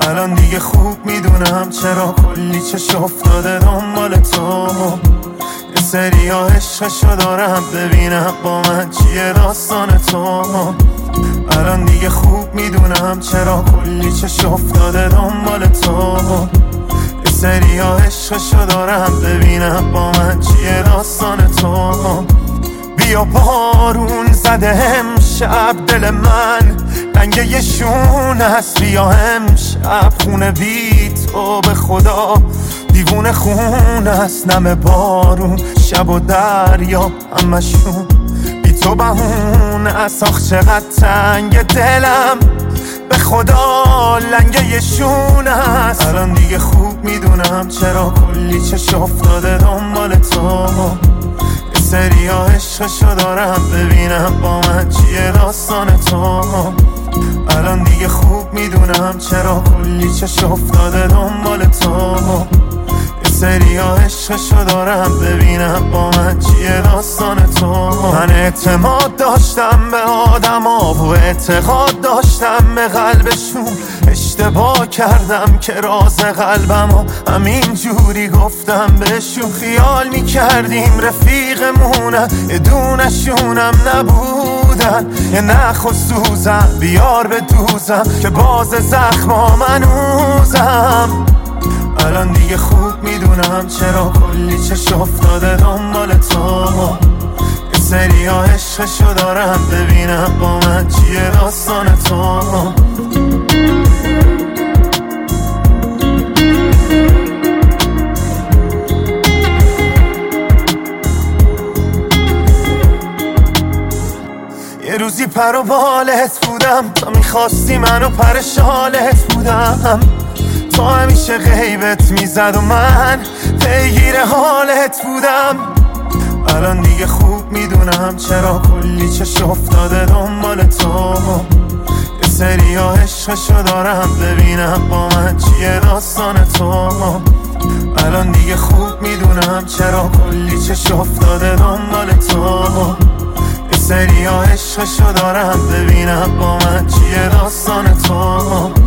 الان دیگه خوب میدونم چرا کلی چش افتاده دنبال تو. یه سری ها عشقشو دارم ببینم با من چیه داستان تو. الان دیگه خوب میدونم چرا کلی چش افتاده دنبال تو. یه سری ها عشقشو دارم ببینم با من چیه داستان تو. بیا بارون زده امشب دل من رنگ یه شون هست. بیا امشب خونه بی تو به خدا دیوونه خون است. نم بارون شب و دریا همشون بی تو بهونه است. آخ چقدر تنگ دلم به خدا لنگه یه شون است. الان دیگه خوب میدونم چرا کلی چش افتاده دنبال تو. سری ها عشقشو دارم ببینم با من چیه داستان تو. الان دیگه خوب میدونم چرا کلی چش افتاده دنبال تو. سری ها عشقشو دارم ببینم با من چیه داستان تو. من اعتماد داشتم به آدم ها و اعتقاد داشتم به قلبشون. اشتباه کردم که راز قلبم ها همین جوری گفتم بهشون. خیال میکردیم رفیقمونن یه دونشونم نبودن. یه نخ و سوزم بیار به دوزم که باز زخما منوزم. الان دیگه خوب میدونم چرا کلی چش افتاده دنبال تو. یه سری ها عشقشو دارم ببینم با من چیه داستان تو. یه روزی پر و بالت بودم تا میخواستی منو پر شالت بودم. تو همیشه غیبت میزد و من پیگیر حالت بودم. الان دیگه خوب میدونم چرا کلی چش افتاده دنبال تو. یه سری ها عشقشو دارم ببینم با من چیه داستان تو. الان دیگه خوب میدونم چرا کلی چش افتاده دنبال تو. یه سری ها عشقشو دارم ببینم با من چیه داستان تو.